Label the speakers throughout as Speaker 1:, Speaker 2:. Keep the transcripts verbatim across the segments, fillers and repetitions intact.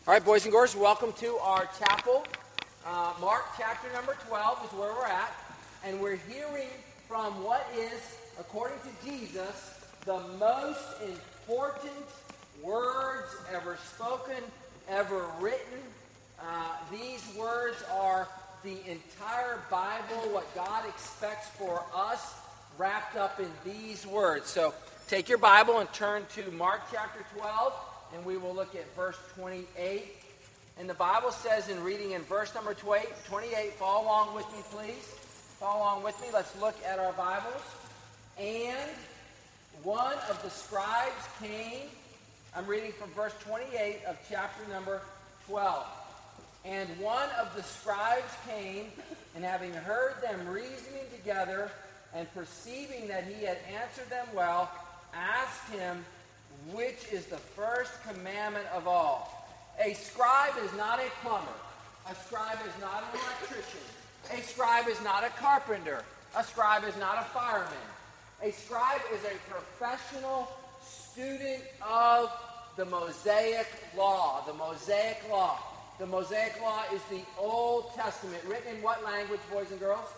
Speaker 1: All right, boys and girls, welcome to our chapel. Uh, Mark chapter number twelve is where we're at, and we're hearing from what is, according to Jesus, the most important words ever spoken, ever written. Uh, these words are the entire Bible, what God expects for us, wrapped up in these words. So take your Bible and turn to Mark chapter twelve. And we will look at verse twenty-eight. And the Bible says in reading in verse number twenty-eight, follow along with me, please. Follow along with me. Let's look at our Bibles. And one of the scribes came. I'm reading from verse twenty-eight of chapter number twelve. And one of the scribes came, and having heard them reasoning together, and perceiving that he had answered them well, asked him, which is the first commandment of all? A scribe is not a plumber. A scribe is not an electrician. A scribe is not a carpenter. A scribe is not a fireman. A scribe is a professional student of the Mosaic Law. The Mosaic Law. The Mosaic Law is the Old Testament. Written in what language, boys and girls?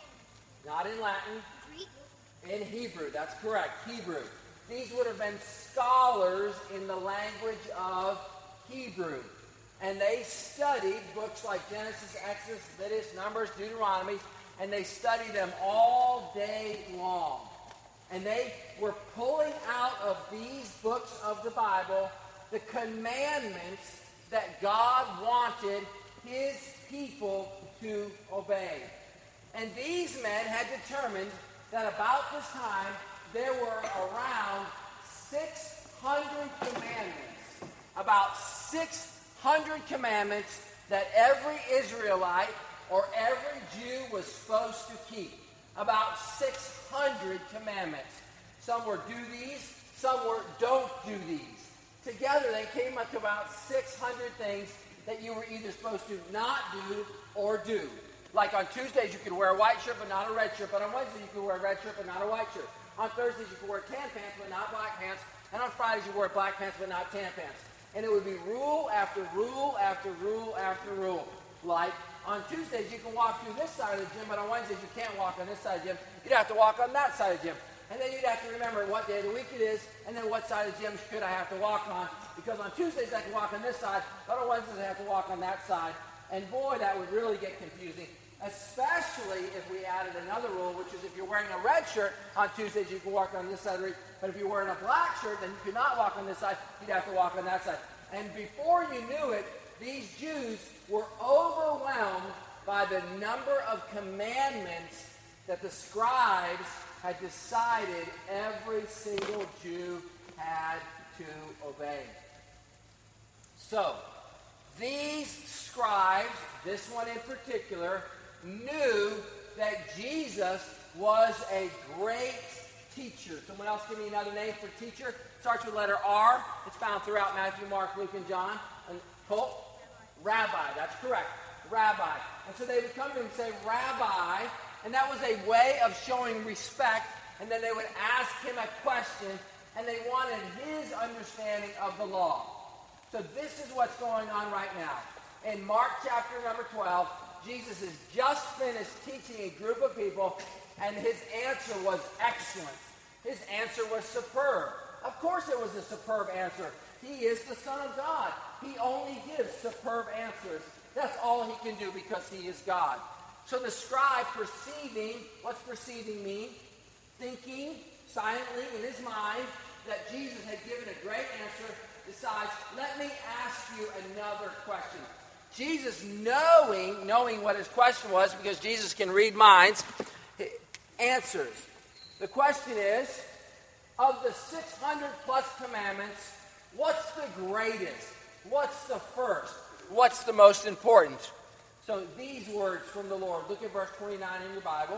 Speaker 1: Not in Latin.
Speaker 2: Greek.
Speaker 1: In Hebrew. That's correct. Hebrew. These would have been scholars in the language of Hebrew. And they studied books like Genesis, Exodus, Leviticus, Numbers, Deuteronomy, and they studied them all day long. And they were pulling out of these books of the Bible the commandments that God wanted his people to obey. And these men had determined that about this time there were around six hundred commandments. About six hundred commandments that every Israelite or every Jew was supposed to keep. About six hundred commandments. Some were do these, some were don't do these. Together they came up to about six hundred things that you were either supposed to not do or do. Like on Tuesdays you could wear a white shirt but not a red shirt, but on Wednesdays you could wear a red shirt but not a white shirt. On Thursdays you could wear tan pants but not black pants, and on Fridays you wear black pants but not tan pants. And it would be rule after rule after rule after rule. Like on Tuesdays you can walk through this side of the gym, but on Wednesdays you can't walk on this side of the gym. You'd have to walk on that side of the gym. And then you'd have to remember what day of the week it is, and then what side of the gym should I have to walk on. Because on Tuesdays I can walk on this side, but on Wednesdays I have to walk on that side. And boy, that would really get confusing. Especially if we added another rule, which is if you're wearing a red shirt on Tuesdays, you can walk on this side of the week. But if you're wearing a black shirt, then you could not walk on this side. You'd have to walk on that side. And before you knew it, these Jews were overwhelmed by the number of commandments that the scribes had decided every single Jew had to obey. So, these scribes, this one in particular, knew that Jesus was a great teacher. Someone else give me another name for teacher. Starts with letter R. It's found throughout Matthew, Mark, Luke, and John. And Colt? Rabbi. That's correct. Rabbi. And so they would come to him and say, Rabbi. And that was a way of showing respect. And then they would ask him a question. And they wanted his understanding of the law. So this is what's going on right now. In Mark chapter number twelve, Jesus has just finished teaching a group of people, and his answer was excellent. His answer was superb. Of course it was a superb answer. He is the Son of God. He only gives superb answers. That's all he can do because he is God. So the scribe, perceiving, what's perceiving mean? Thinking silently in his mind that Jesus had given a great answer, decides, let me ask you another question. Jesus, knowing, knowing what his question was, because Jesus can read minds, answers. The question is, of the six hundred plus commandments, what's the greatest? What's the first? What's the most important? So these words from the Lord. Look at verse twenty-nine in your Bible.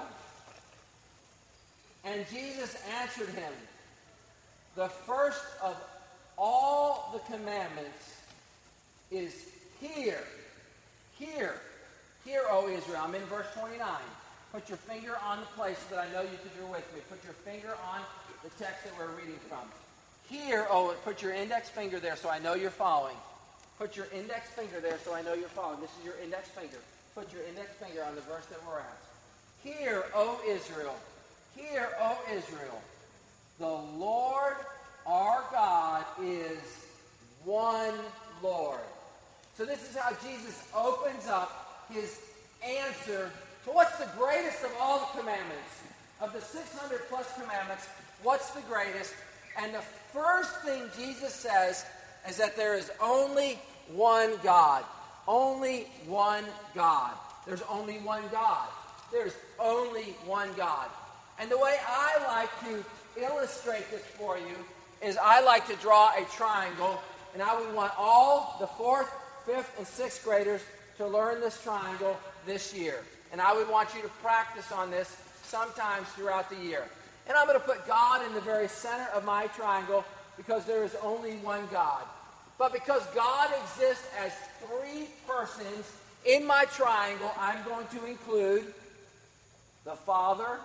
Speaker 1: And Jesus answered him, the first of all the commandments is here. Hear, hear, O Israel. I'm in verse twenty-nine. Put your finger on the place so that I know you that you're with me. Put your finger on the text that we're reading from. Hear, oh, put your index finger there so I know you're following. Put your index finger there so I know you're following. This is your index finger. Put your index finger on the verse that we're at. Hear, O Israel. Hear, O Israel. The Lord our God is one Lord. So this is how Jesus opens up his answer to what's the greatest of all the commandments. Of the six hundred plus commandments, what's the greatest? And the first thing Jesus says is that there is only one God. Only one God. There's only one God. There's only one God. And the way I like to illustrate this for you is I like to draw a triangle, and I would want all the fourth, fifth, and sixth graders to learn this triangle this year. And I would want you to practice on this sometimes throughout the year. And I'm going to put God in the very center of my triangle because there is only one God. But because God exists as three persons in my triangle, I'm going to include the Father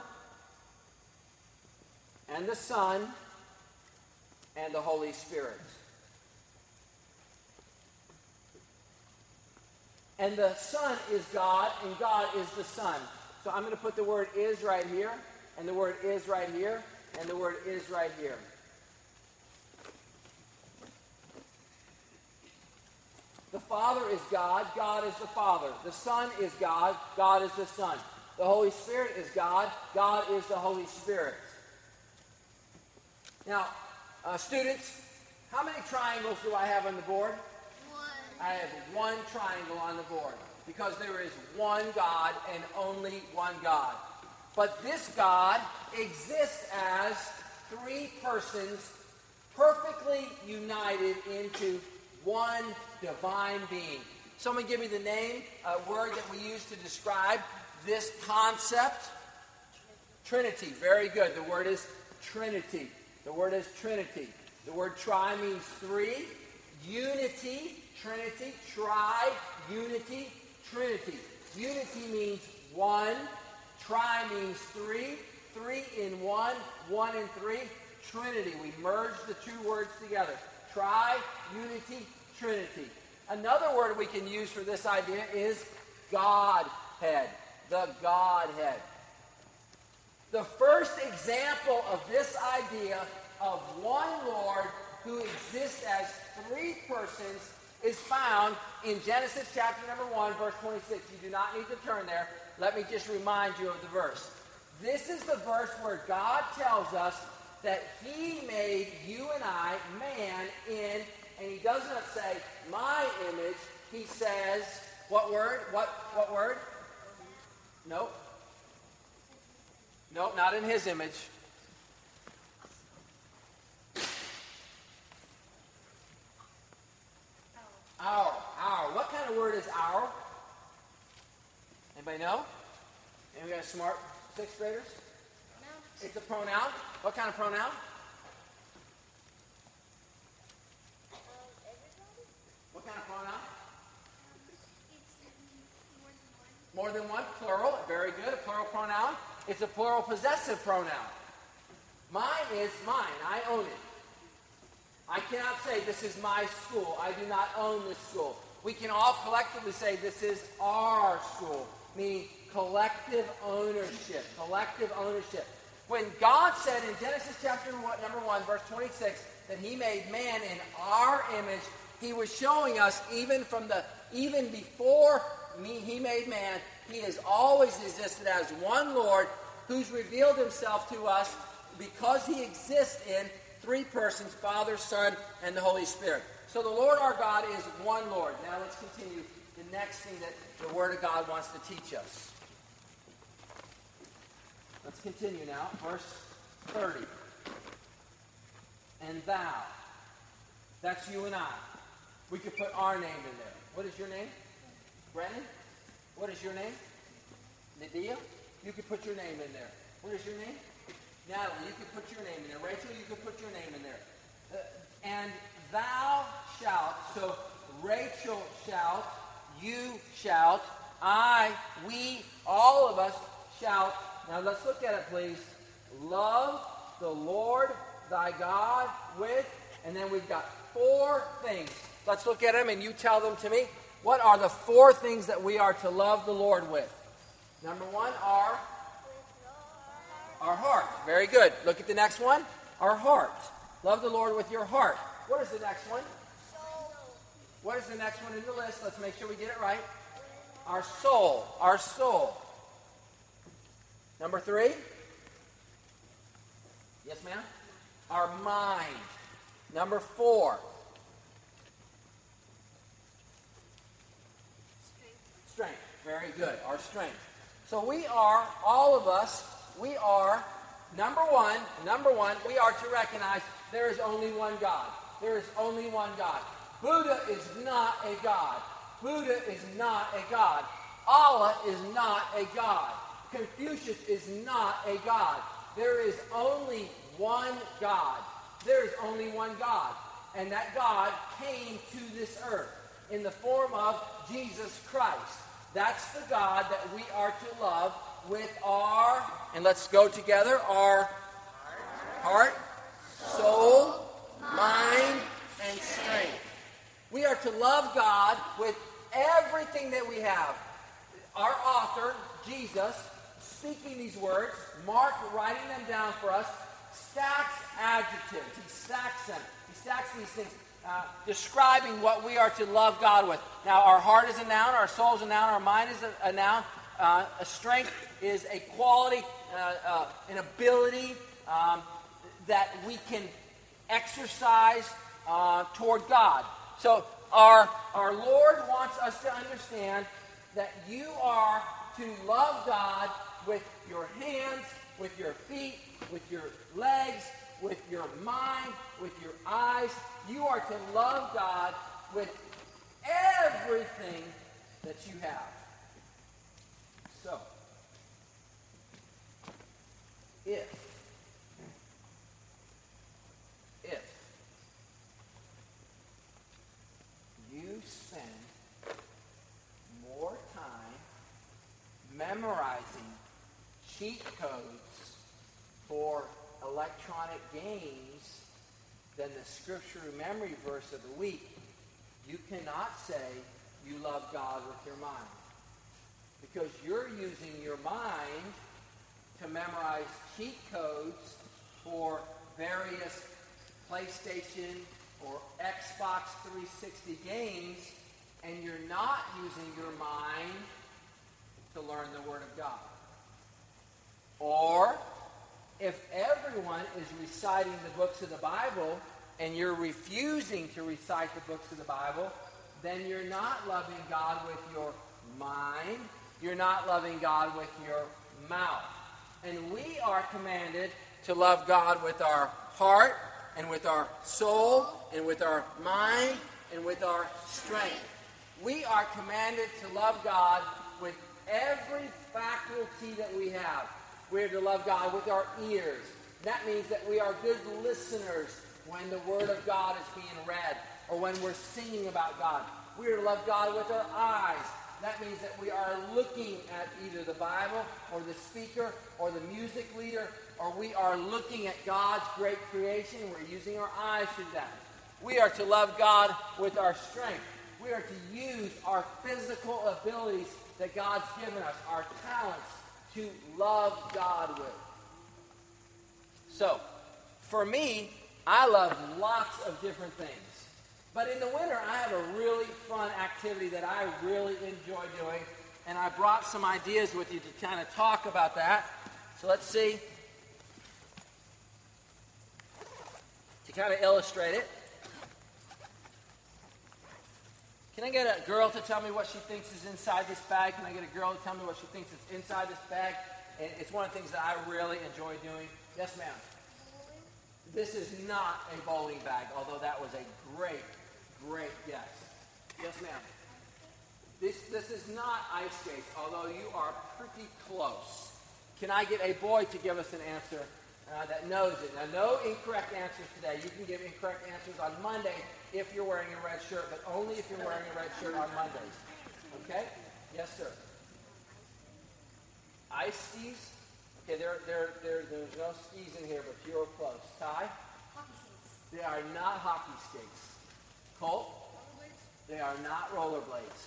Speaker 1: and the Son and the Holy Spirit. And the Son is God, and God is the Son. So I'm going to put the word is right here, and the word is right here, and the word is right here. The Father is God, God is the Father. The Son is God, God is the Son. The Holy Spirit is God, God is the Holy Spirit. Now, uh, students, how many triangles do I have on the board?
Speaker 2: One.
Speaker 1: I have one triangle on the board because there is one God and only one God. But this God exists as three persons perfectly united into one divine being. Someone give me the name, a word that we use to describe this concept. Trinity. Very good. The word is Trinity. The word is Trinity. The word tri means three. Unity, Trinity, tri, unity, Trinity. Unity means one. Tri means three. Three in one, one in three. Trinity. We merge the two words together. Tri, unity, Trinity. Another word we can use for this idea is Godhead. The Godhead. The first example of this idea of one Lord who exists as three persons is found in Genesis chapter number one, verse twenty-six. You do not need to turn there. Let me just remind you of the verse. This is the verse where God tells us that he made you and I man in, and he does not say my image. He says, what word? What, what word? Nope. Nope, not in his image. Our. Our. What kind of word is our? Anybody know? Anybody got smart sixth graders?
Speaker 2: No.
Speaker 1: It's a pronoun. What kind of pronoun?
Speaker 2: Um, everybody?
Speaker 1: What kind of pronoun?
Speaker 2: It's more than one.
Speaker 1: More than one. Plural. Very good. A plural pronoun. It's a plural possessive pronoun. Mine is mine. I own it. I cannot say this is my school. I do not own this school. We can all collectively say this is our school, meaning collective ownership. Collective ownership. When God said in Genesis chapter one, number one, verse twenty-six, that he made man in our image, he was showing us even from the, even before me, he made man, he has always existed as one Lord who's revealed himself to us because he exists in three persons, Father, Son, and the Holy Spirit. So the Lord our God is one Lord. Now let's continue the next thing that the Word of God wants to teach us. Let's continue now. Verse thirty. And thou. That's you and I. We could put our name in there. What is your name? Brennan? What is your name? Nadia? You could put your name in there. What is your name? Natalie, you could put your name in there. Rachel, you could put your name in there. Uh, and thou shalt, so Rachel shalt, you shalt, I, we, all of us shalt. Now let's look at it, please. Love the Lord thy God with, and then we've got four things. Let's look at them and you tell them to me. What are the four things that we are to love the Lord with? Number one, our, our heart. Very good. Look at the next one. Our heart. Love the Lord with your heart. What is the next one? What is the next one in the list? Let's make sure we get it right. Our soul. Our soul. Number three. Yes, ma'am? Our mind. Number four. Strength. Very good. Our strength. So we are, all of us, we are, number one, number one, we are to recognize there is only one God. There is only one God. Buddha is not a God. Buddha is not a God. Allah is not a God. Confucius is not a God. There is only one God. There is only one God. And that God came to this earth in the form of Jesus Christ. That's the God that we are to love with our, and let's go together, our heart, soul, mind, and strength. We are to love God with everything that we have. Our author, Jesus, speaking these words, Mark writing them down for us, stacks adjectives. He stacks them. He stacks these things, uh, describing what we are to love God with. Now, our heart is a noun, our soul is a noun, our mind is a, a noun. Uh, a strength is a quality, uh, uh, an ability um, that we can exercise uh, toward God. So our, our Lord wants us to understand that you are to love God with your hands, with your feet, with your legs, with your mind, with your eyes. You are to love God with everything that you have. So, if, if you spend more time memorizing cheat codes for electronic games than the scripture memory verse of the week, you cannot say you love God with your mind. Because you're using your mind to memorize cheat codes for various PlayStation or Xbox three sixty games, and you're not using your mind to learn the Word of God. Or, if everyone is reciting the books of the Bible, and you're refusing to recite the books of the Bible, then you're not loving God with your mind. You're not loving God with your mouth. And we are commanded to love God with our heart, and with our soul, and with our mind, and with our strength. We are commanded to love God with every faculty that we have. We are to love God with our ears. That means that we are good listeners when the Word of God is being read, or when we're singing about God. We are to love God with our eyes. That means that we are looking at either the Bible or the speaker or the music leader, or we are looking at God's great creation. We're using our eyes to that. We are to love God with our strength. We are to use our physical abilities that God's given us, our talents, to love God with. So, for me, I love lots of different things. But in the winter, I have a really fun activity that I really enjoy doing, and I brought some ideas with you to kind of talk about that. So let's see. To kind of illustrate it. Can I get a girl to tell me what she thinks is inside this bag? Can I get a girl to tell me what she thinks is inside this bag? And it's one of the things that I really enjoy doing. Yes, ma'am. This is not a bowling bag, although that was a great, great guess. Yes, ma'am. This, this is not ice skates, although you are pretty close. Can I get a boy to give us an answer uh, that knows it? Now, no incorrect answers today. You can give incorrect answers on Monday if you're wearing a red shirt, but only if you're wearing a red shirt on Mondays. Okay? Yes, sir. Ice skis? Okay, there, there, there, there's no skis in here, but you're close. Ty?
Speaker 2: Hockey skates.
Speaker 1: They are not hockey skates. Colt? They are not rollerblades.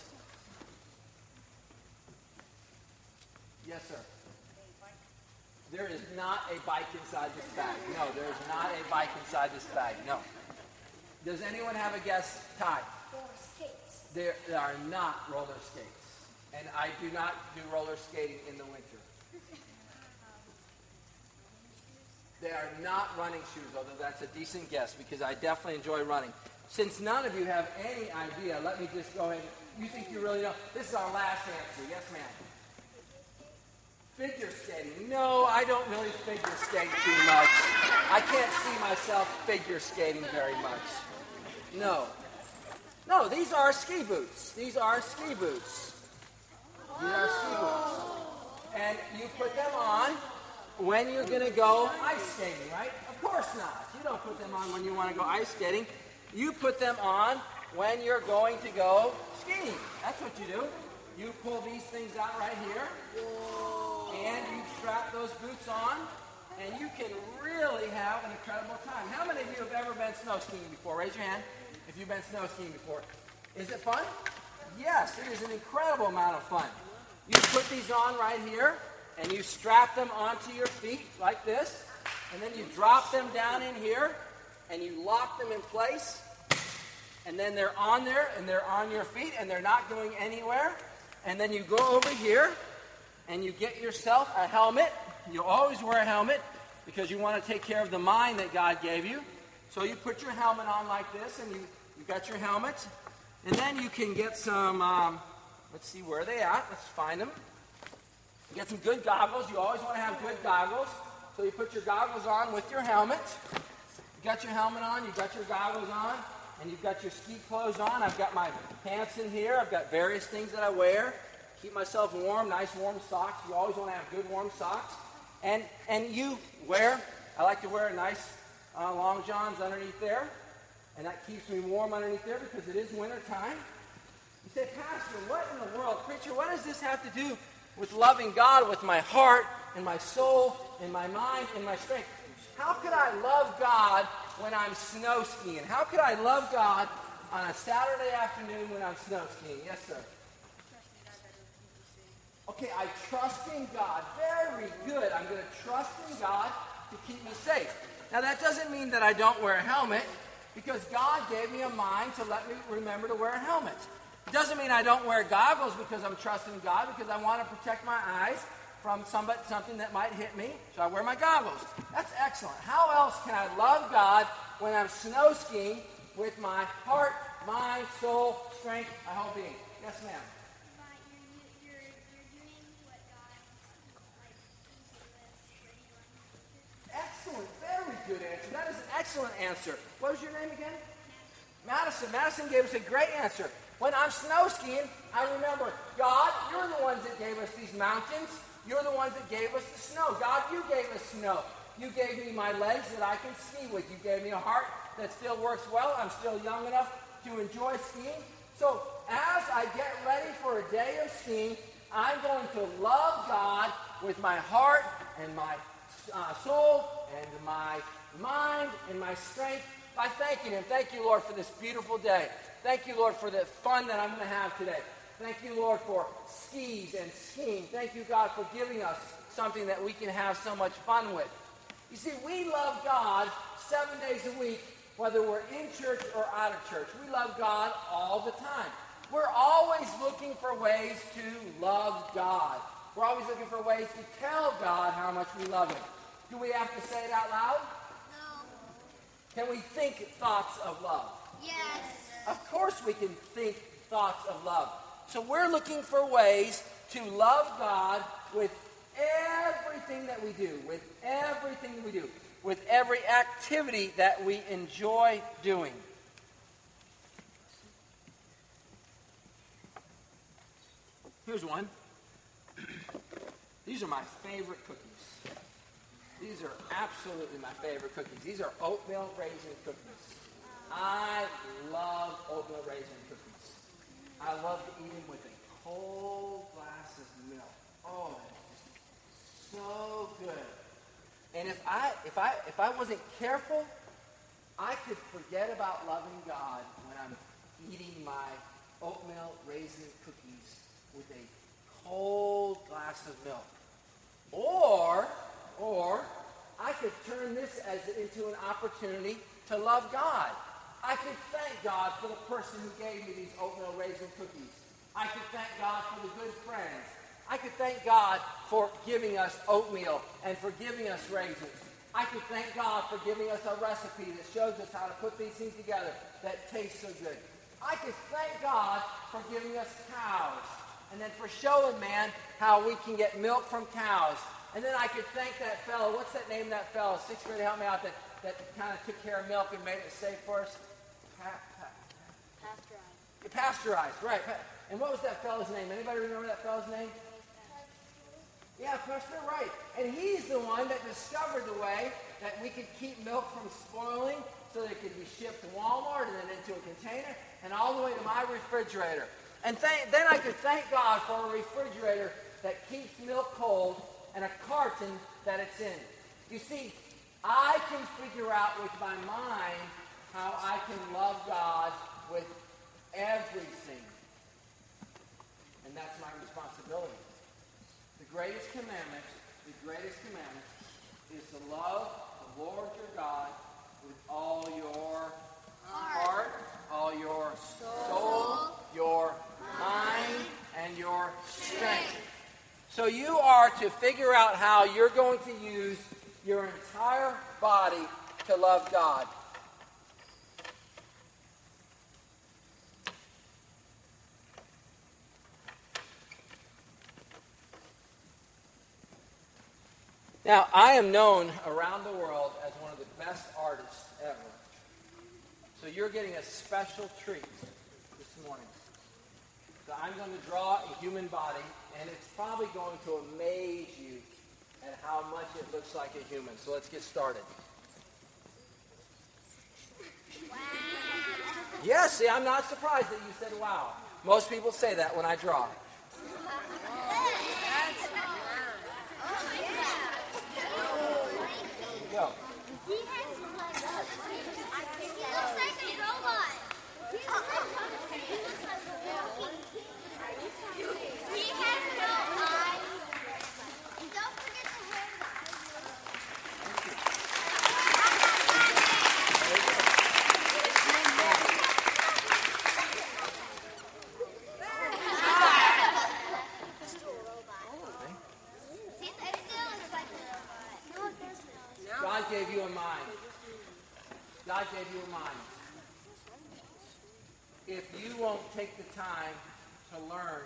Speaker 1: Yes, sir. There is not a bike inside this bag. No, there is not a bike inside this bag. No. Does anyone have a guess, Ty?
Speaker 2: Roller skates.
Speaker 1: There, there are not roller skates. And I do not do roller skating in the winter. They are not running shoes, although that's a decent guess because I definitely enjoy running. Since none of you have any idea, let me just go ahead. You think you really know? This is our last answer. Yes, ma'am. Figure skating. No, I don't really figure skate too much. I can't see myself figure skating very much. No. No, these are ski boots. These are ski boots. These are ski boots. And you put them on when you're going to go ice skating, right? Of course not. You don't put them on when you want to go ice skating. You put them on when you're going to go skiing. That's what you do. You pull these things out right here, and you strap those boots on, and you can really have an incredible time. How many of you have ever been snow skiing before? Raise your hand if you've been snow skiing before. Is it fun? Yes, it is an incredible amount of fun. You put these on right here, and you strap them onto your feet like this, and then you drop them down in here, and you lock them in place, and then they're on there, and they're on your feet, and they're not going anywhere. And then you go over here, and you get yourself a helmet. You always wear a helmet because you want to take care of the mind that God gave you. So you put your helmet on like this, and you, you got your helmet. And then you can get some, um, let's see, where are they at? Let's find them. You get some good goggles. You always want to have good goggles. So you put your goggles on with your helmet. You got your helmet on, you got your goggles on, and you've got your ski clothes on. I've got my pants in here. I've got various things that I wear. Keep myself warm, nice warm socks. You always want to have good warm socks. And and you wear, I like to wear nice uh, long johns underneath there. And that keeps me warm underneath there because it is winter time. You say, Pastor, what in the world? Preacher, what does this have to do with loving God with my heart and my soul and my mind and my strength? How could I love God when I'm snow skiing? How could I love God on a Saturday afternoon when I'm snow skiing? Yes, sir. Okay, I trust in God. Very good. I'm going to trust in God to keep me safe. Now, that doesn't mean that I don't wear a helmet because God gave me a mind to let me remember to wear a helmet. It doesn't mean I don't wear goggles because I'm trusting God, because I want to protect my eyes from somebody, something that might hit me, so I wear my goggles. That's excellent. How else can I love God when I'm snow skiing with my heart, mind, soul, strength, my whole being? Yes, ma'am.
Speaker 2: You're, you're, you're doing what God like
Speaker 1: Excellent. Very good answer. That is an excellent answer. What was your name again? Madison. Madison gave us a great answer. When I'm snow skiing, I remember, God, you're the ones that gave us these mountains. You're the ones that gave us the snow. God, you gave us snow. You gave me my legs that I can ski with. You gave me a heart that still works well. I'm still young enough to enjoy skiing. So as I get ready for a day of skiing, I'm going to love God with my heart and my uh, soul and my mind and my strength by thanking Him. Thank you, Lord, for this beautiful day. Thank you, Lord, for the fun that I'm going to have today. Thank you, Lord, for skis and skiing. Thank you, God, for giving us something that we can have so much fun with. You see, we love God seven days a week, whether we're in church or out of church. We love God all the time. We're always looking for ways to love God. We're always looking for ways to tell God how much we love Him. Do we have to say it out loud?
Speaker 2: No.
Speaker 1: Can we think thoughts of love?
Speaker 2: Yes.
Speaker 1: Of course we can think thoughts of love. So we're looking for ways to love God with everything that we do, with everything we do, with every activity that we enjoy doing. Here's one. These are my favorite cookies. These are absolutely my favorite cookies. These are oatmeal raisin cookies. I love oatmeal raisin cookies. I love to eat them with a cold glass of milk. Oh, it's so good. And if I if I if I wasn't careful, I could forget about loving God when I'm eating my oatmeal raisin cookies with a cold glass of milk. Or, or, I could turn this as into an opportunity to love God. I could thank God for the person who gave me these oatmeal raisin cookies. I could thank God for the good friends. I could thank God for giving us oatmeal and for giving us raisins. I could thank God for giving us a recipe that shows us how to put these things together that taste so good. I could thank God for giving us cows and then for showing man how we can get milk from cows. And then I could thank that fellow, what's that name of that fellow? Sixth grade, help me out, that, that kind of took care of milk and made it safe for us. Pa- pa-
Speaker 2: Pasteurized.
Speaker 1: Pasteurized, right. And what was that fellow's name? Anybody remember that fellow's name? Yeah, Pasteur, right. And he's the one that discovered the way that we could keep milk from spoiling so that it could be shipped to Walmart and then into a container and all the way to my refrigerator. And th- then I could thank God for a refrigerator that keeps milk cold and a carton that it's in. You see, I can figure out with my mind how I can love God with everything. And that's my responsibility. The greatest commandment, the greatest commandment is to love the Lord your God with all your heart, heart all your soul, soul, your mind, and your strength. So you are to figure out how you're going to use your entire body to love God. Now, I am known around the world as one of the best artists ever. So you're getting a special treat this morning. So I'm going to draw a human body, and it's probably going to amaze you at how much it looks like a human. So let's get started.
Speaker 2: Wow.
Speaker 1: Yes, see, I'm not surprised that you said wow. Most people say that when I draw. Go.
Speaker 2: He has legs. He looks like a robot. He looks like a walking. He has no eyes. And don't forget the hair in the eyes. Still a robot. See, it still looks like a robot. No, it doesn't.
Speaker 1: God gave you a mind. God gave you a mind. If you won't take the time to learn,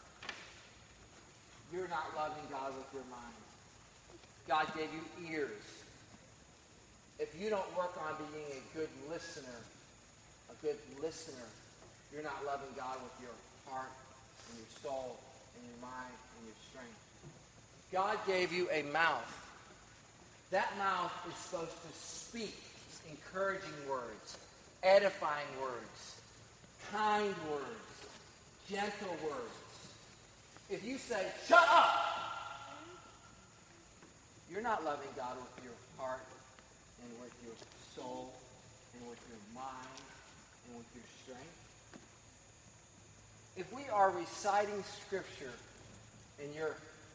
Speaker 1: you're not loving God with your mind. God gave you ears. If you don't work on being a good listener, a good listener, you're not loving God with your heart and your soul and your mind and your strength. God gave you a mouth. That mouth is supposed to speak encouraging words, edifying words, kind words, gentle words. If you say, shut up, you're not loving God with your heart and with your soul and with your mind and with your strength. If we are reciting Scripture and you're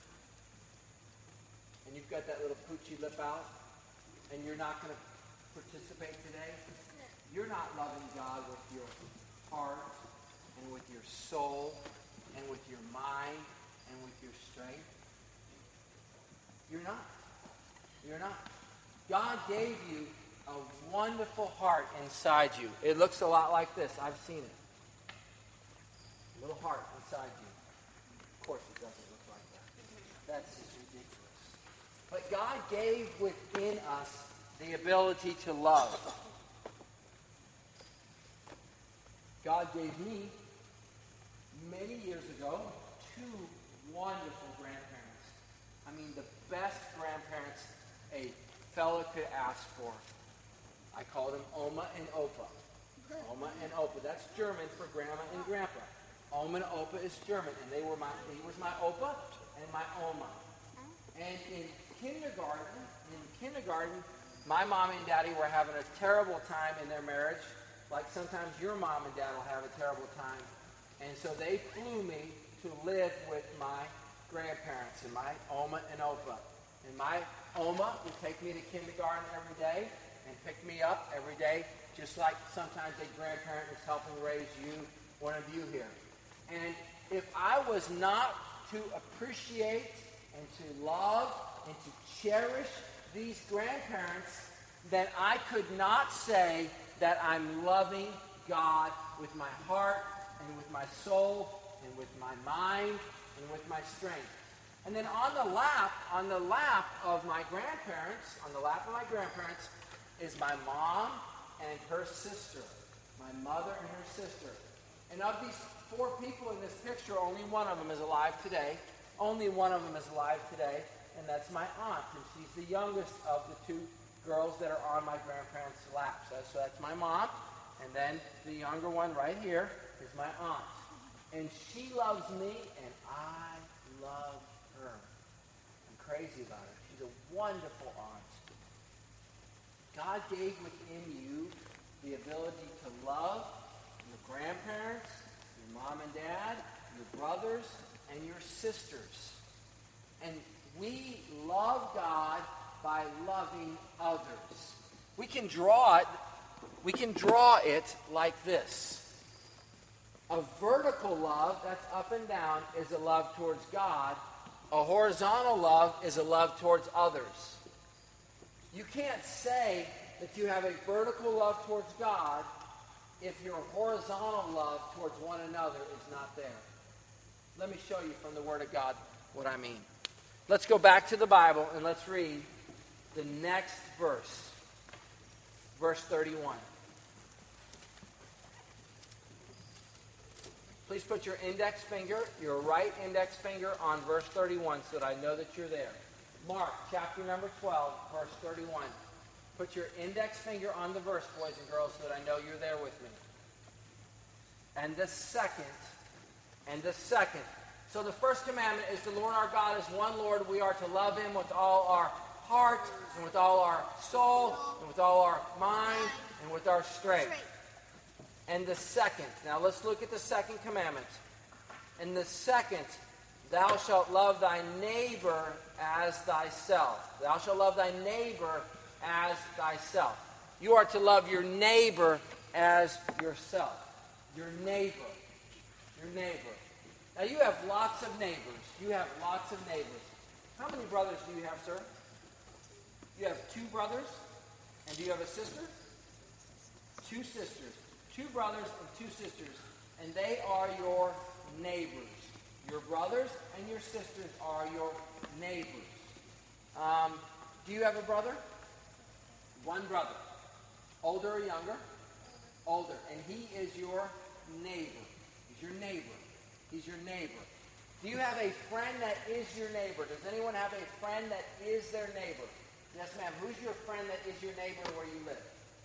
Speaker 1: and you've got that little poochy lip out, and you're not going to participate today, you're not loving God with your heart and with your soul and with your mind and with your strength. You're not. You're not. God gave you a wonderful heart inside you. It looks a lot like this. I've seen it. A little heart inside you. Of course it doesn't look like that. That's just ridiculous. But God gave within us the ability to love. God gave me, many years ago, two wonderful grandparents. I mean, the best grandparents a fellow could ask for. I call them Oma and Opa. Oma and Opa. That's German for Grandma and Grandpa. Oma and Opa is German, and they were my, he was my Opa and my Oma. And in kindergarten, in kindergarten, my mom and daddy were having a terrible time in their marriage, like sometimes your mom and dad will have a terrible time. And so they flew me to live with my grandparents and my Oma and Opa. And my Oma would take me to kindergarten every day and pick me up every day, just like sometimes a grandparent is helping raise you, one of you here. And if I was not to appreciate and to love and to cherish these grandparents, then I could not say that I'm loving God with my heart and with my soul and with my mind and with my strength. And then on the lap, on the lap of my grandparents, on the lap of my grandparents, is my mom and her sister, my mother and her sister. And of these four people in this picture, only one of them is alive today. Only one of them is alive today, and that's my aunt. And she's the youngest of the two girls that are on my grandparents' laps. So, so that's my mom, and then the younger one right here is my aunt. And she loves me, and I love her. I'm crazy about her. She's a wonderful aunt. God gave within you the ability to love your grandparents, your mom and dad, your brothers, and your sisters. And we love God by loving others. We can draw it, we can draw it like this. A vertical love, that's up and down, is a love towards God. A horizontal love is a love towards others. You can't say that you have a vertical love towards God if your horizontal love towards one another is not there. Let me show you from the Word of God what I mean. Let's go back to the Bible and let's read the next verse. Verse thirty-one. Please put your index finger, your right index finger on verse thirty-one so that I know that you're there. Mark chapter number twelve, verse thirty-one. Put your index finger on the verse, boys and girls, so that I know you're there with me. And the second, and the second. So the first commandment is the Lord our God is one Lord. We are to love him with all our heart, and with all our soul, and with all our mind, and with our strength. And the second, now let's look at the second commandment. And the second, thou shalt love thy neighbor as thyself. Thou shalt love thy neighbor as thyself. You are to love your neighbor as yourself. Your neighbor. Your neighbor. Now you have lots of neighbors. You have lots of neighbors. How many brothers do you have, sir? You have two brothers? And do you have a sister? Two sisters. Two brothers and two sisters. And they are your neighbors. Your brothers and your sisters are your neighbors. Um, do you have a brother? One brother. Older or younger? Older. And he is your neighbor. He's your neighbor. He's your neighbor. Do you have a friend that is your neighbor? Does anyone have a friend that is their neighbor? Yes, ma'am. Who's your friend that is your neighbor where you live?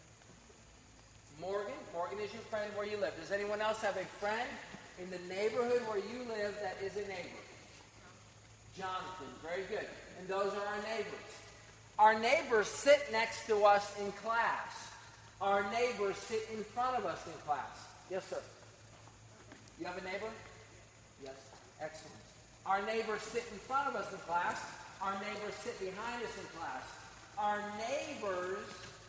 Speaker 1: Morgan. Morgan is your friend where you live. Does anyone else have a friend in the neighborhood where you live that is a neighbor? Jonathan. Very good. And those are our neighbors. Our neighbors sit next to us in class. Our neighbors sit in front of us in class. Yes, sir. You have a neighbor? Yes. Excellent. Our neighbors sit in front of us in class. Our neighbors sit behind us in class. Our neighbors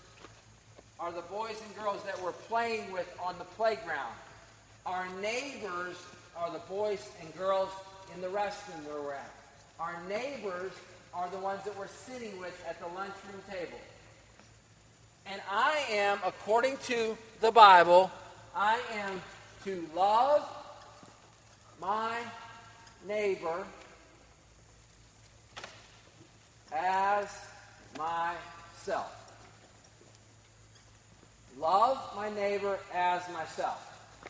Speaker 1: are the boys and girls that we're playing with on the playground. Our neighbors are the boys and girls in the restroom where we're at. Our neighbors are the ones that we're sitting with at the lunchroom table. And I am, according to the Bible, I am to love my neighbor as myself. Love my neighbor as myself.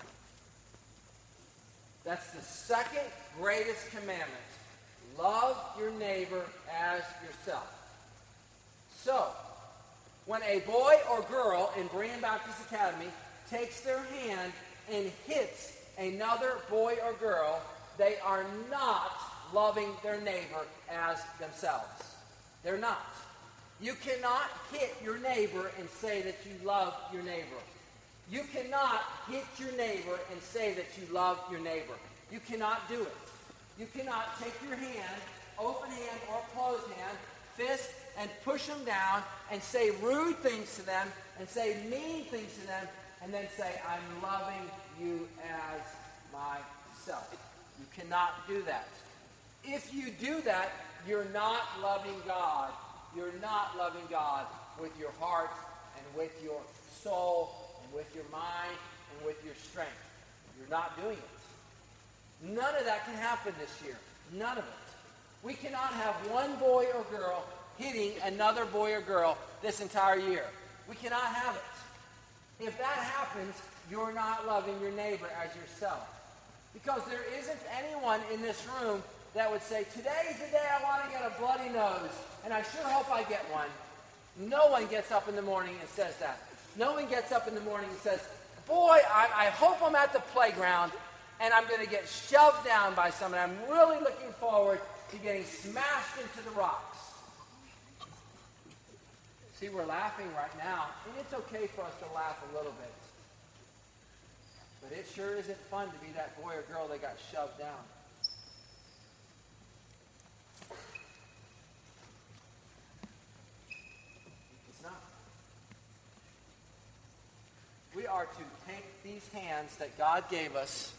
Speaker 1: That's the second greatest commandment. Love your neighbor as yourself. So, when a boy or girl in Berean Baptist Academy takes their hand and hits another boy or girl, they are not loving their neighbor as themselves. They're not. You cannot hit your neighbor and say that you love your neighbor. You cannot hit your neighbor and say that you love your neighbor. You cannot do it. You cannot take your hand, open hand or closed hand, fist, and push them down and say rude things to them and say mean things to them and then say, I'm loving you as myself. You cannot do that. If you do that, you're not loving God. You're not loving God with your heart and with your soul and with your mind and with your strength. You're not doing it. None of that can happen this year. None of it. We cannot have one boy or girl hitting another boy or girl this entire year. We cannot have it. If that happens, you're not loving your neighbor as yourself. Because there isn't anyone in this room that would say, today's the day I want to get a bloody nose, and I sure hope I get one. No one gets up in the morning and says that. No one gets up in the morning and says, boy, I, I hope I'm at the playground and I'm going to get shoved down by someone. I'm really looking forward to getting smashed into the rocks. See, we're laughing right now, and it's okay for us to laugh a little bit. But it sure isn't fun to be that boy or girl that got shoved down. It's not. We are to take these hands that God gave us,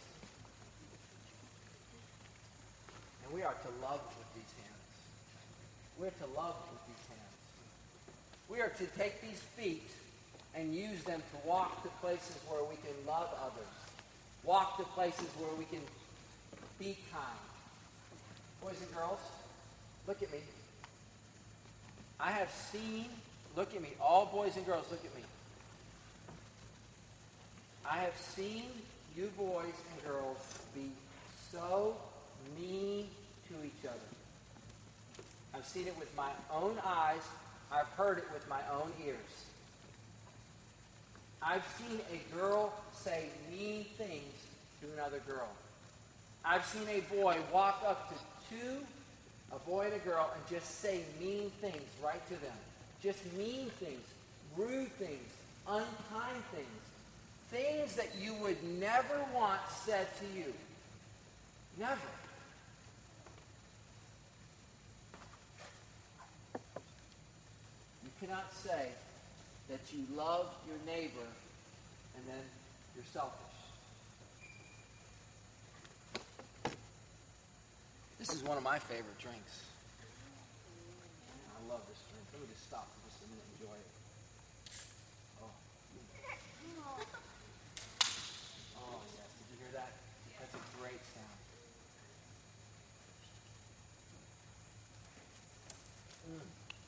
Speaker 1: and we are to love with these hands. We're to love with these hands. We are to take these feet and use them to walk to places where we can love others. Walk to places where we can be kind. Boys and girls, look at me. I have seen, look at me, all boys and girls, look at me. I have seen you boys and girls be so mean to each other. I've seen it with my own eyes. I've heard it with my own ears. I've seen a girl say mean things to another girl. I've seen a boy walk up to two, a boy and a girl, and just say mean things right to them. Just mean things, rude things, unkind things. Things that you would never want said to you. Never. You cannot say that you love your neighbor and then you're selfish. This is one of my favorite drinks. I love this drink. Let me just stop for just a minute and enjoy it. Oh. Oh, yes. Did you hear that? That's a great sound. Mm.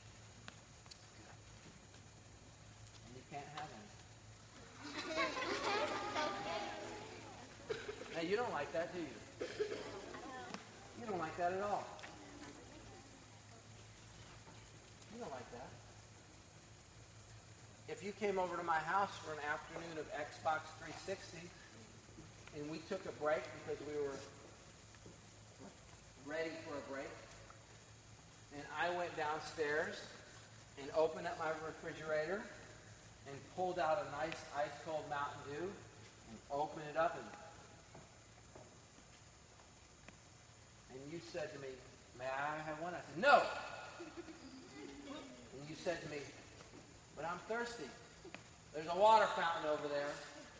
Speaker 1: And you can't have any. Now, you don't like that, do you? You don't like that at all. You don't like that. If you came over to my house for an afternoon of Xbox three sixty and we took a break because we were ready for a break, and I went downstairs and opened up my refrigerator and pulled out a nice ice-cold Mountain Dew and opened it up and And you said to me, may I have one? I said, no. And you said to me, but I'm thirsty. There's a water fountain over there.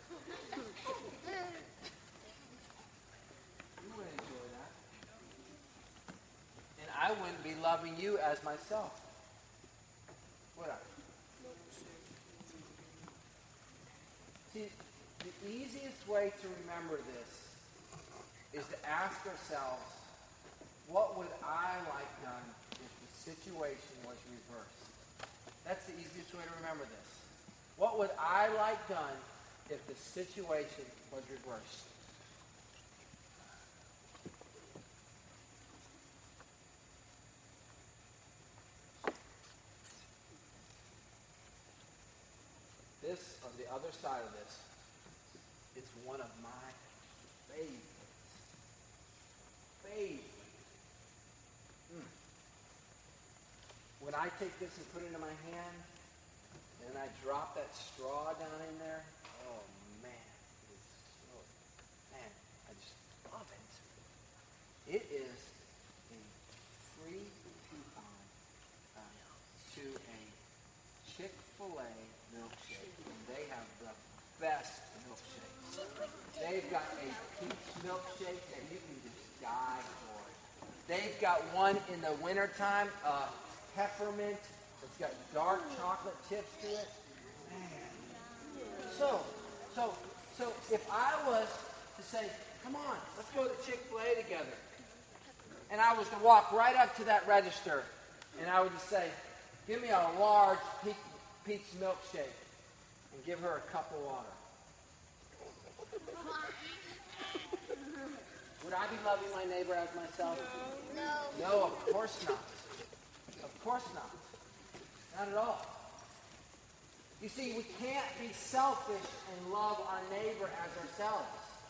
Speaker 1: You wouldn't enjoy that. And I wouldn't be loving you as myself. Would I? See, the easiest way to remember this is to ask ourselves, what would I like done if the situation was reversed? That's the easiest way to remember this. What would I like done if the situation was reversed? This, on the other side of this, is one of my favorites. Favorites. When I take this and put it in my hand, and I drop that straw down in there, oh got a peach milkshake that you can just die for. They've got one in the wintertime, uh, peppermint. It's got dark chocolate chips to it. Man. So, so, so if I was to say, come on, let's go to Chick-fil-A together. And I was to walk right up to that register, and I would just say, give me a large peach, peach milkshake, and give her a cup of water. Would I be loving my neighbor as myself?
Speaker 2: No.
Speaker 1: No, of course not. Of course not. Not at all. You see, we can't be selfish and love our neighbor as ourselves.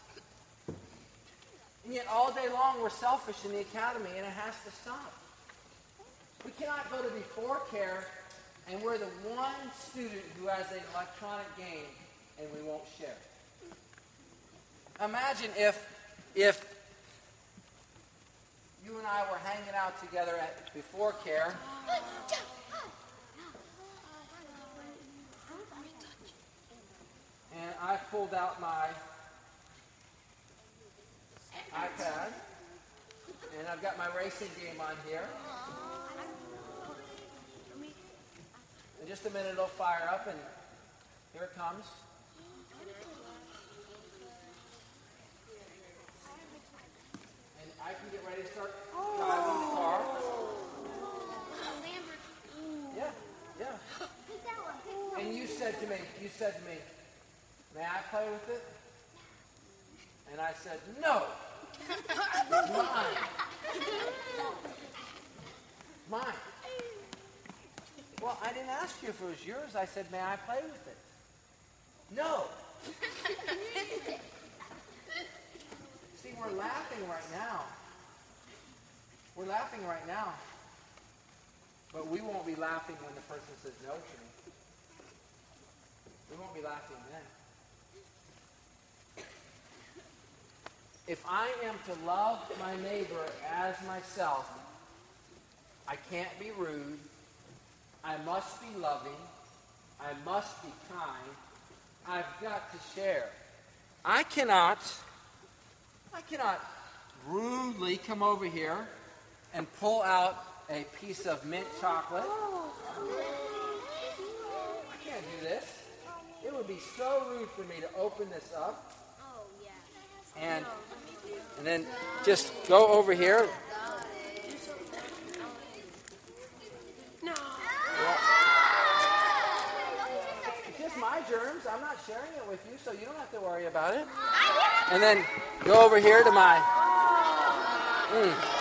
Speaker 1: And yet all day long we're selfish in the academy, and it has to stop. We cannot go to Before Care and we're the one student who has an electronic game and we won't share. Imagine if, if you and I were hanging out together at Before Care. And I pulled out my iPad, and I've got my racing game on here. In just a minute it'll fire up, and here it comes. And I can get ready to start driving the car. Yeah, yeah. And you said to me, you said to me, may I play with it? And I said, no. It's mine. Mine. Well, I didn't ask you if it was yours. I said, may I play with it? No. See, we're laughing right now. We're laughing right now. But we won't be laughing when the person says no to me. We won't be laughing then. If I am to love my neighbor as myself, I can't be rude. I must be loving. I must be kind. I've got to share. I cannot, I cannot rudely come over here and pull out a piece of mint chocolate. I can't do this. It would be so rude for me to open this up. And, and then just go over here. No. It's just my germs. I'm not sharing it with you, so you don't have to worry about it. And then go over here to my... Mm.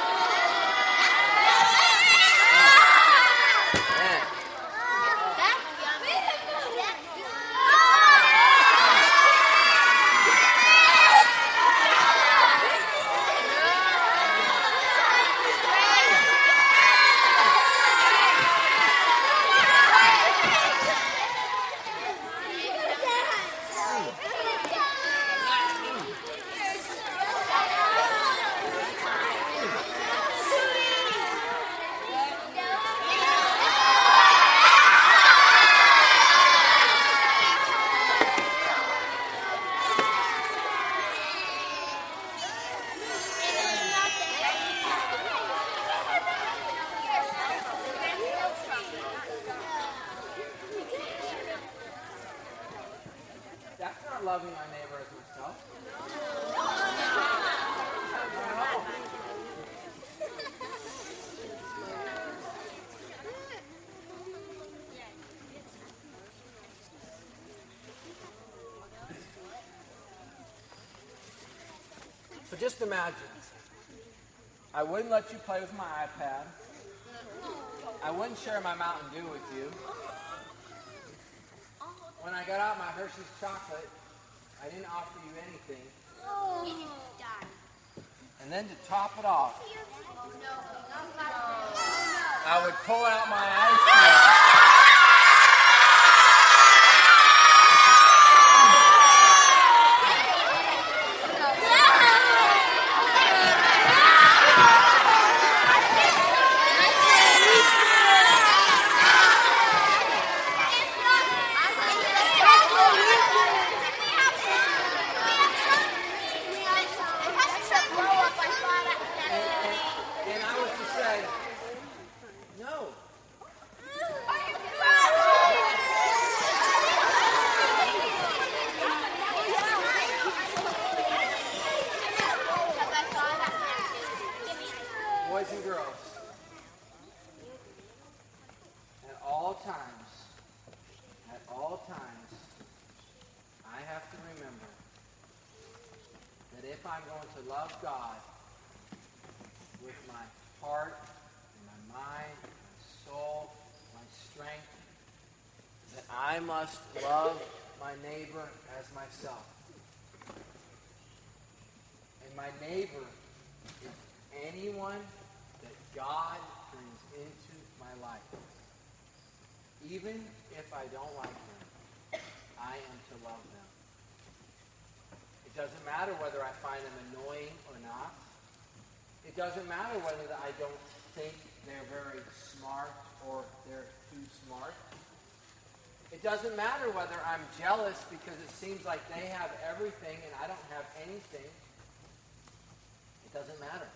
Speaker 1: Loving my neighbor as myself. So just imagine, I wouldn't let you play with my iPad. I wouldn't share my Mountain Dew with you. When I got out my Hershey's chocolate, I didn't offer you anything.
Speaker 2: Oh.
Speaker 1: And then to top it off, I would pull out my ice cream. boys and girls, at all times, at all times, I have to remember that if I'm going to love God with my heart, and my mind, my soul, my strength, that I must love my neighbor as myself. And my neighbor is anyone that God brings into my life. Even if I don't like them, I am to love them. It doesn't matter whether I find them annoying or not. It doesn't matter whether I don't think they're very smart or they're too smart. It doesn't matter whether I'm jealous because it seems like they have everything and I don't have anything. It doesn't matter.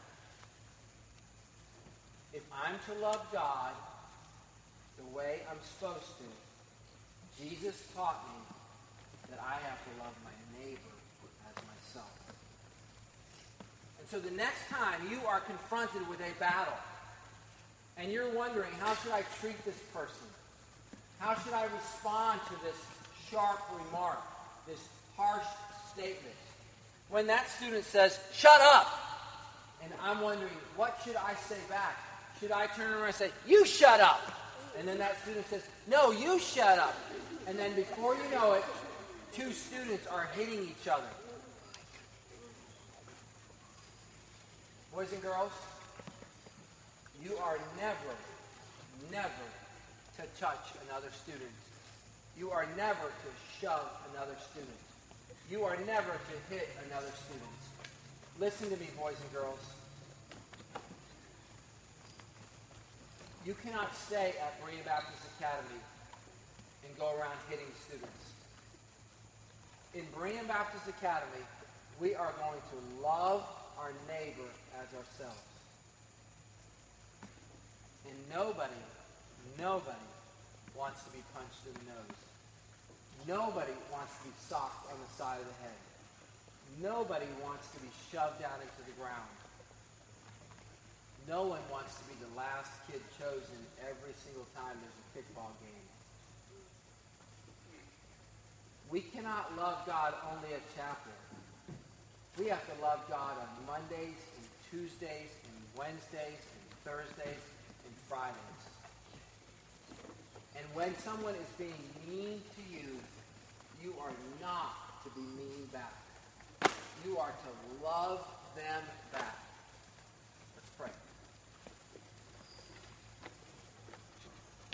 Speaker 1: If I'm to love God the way I'm supposed to, Jesus taught me that I have to love my neighbor as myself. And so the next time you are confronted with a battle and you're wondering, how should I treat this person? How should I respond to this sharp remark, this harsh statement? When that student says, shut up, and I'm wondering, what should I say back? Should I turn around and say, you shut up? And then that student says, no, you shut up. And then before you know it, two students are hitting each other. Boys and girls, you are never, never to touch another student. You are never to shove another student. You are never to hit another student. Listen to me, boys and girls. You cannot stay at Berean Baptist Academy and go around hitting students. In Berean Baptist Academy, we are going to love our neighbor as ourselves. And nobody, nobody wants to be punched in the nose. Nobody wants to be socked on the side of the head. Nobody wants to be shoved down into the ground. No one wants to be the last kid chosen every single time there's a kickball game. We cannot love God only at chapel. We have to love God on Mondays and Tuesdays and Wednesdays and Thursdays and Fridays. And when someone is being mean to you, you are not to be mean back. You are to love them back.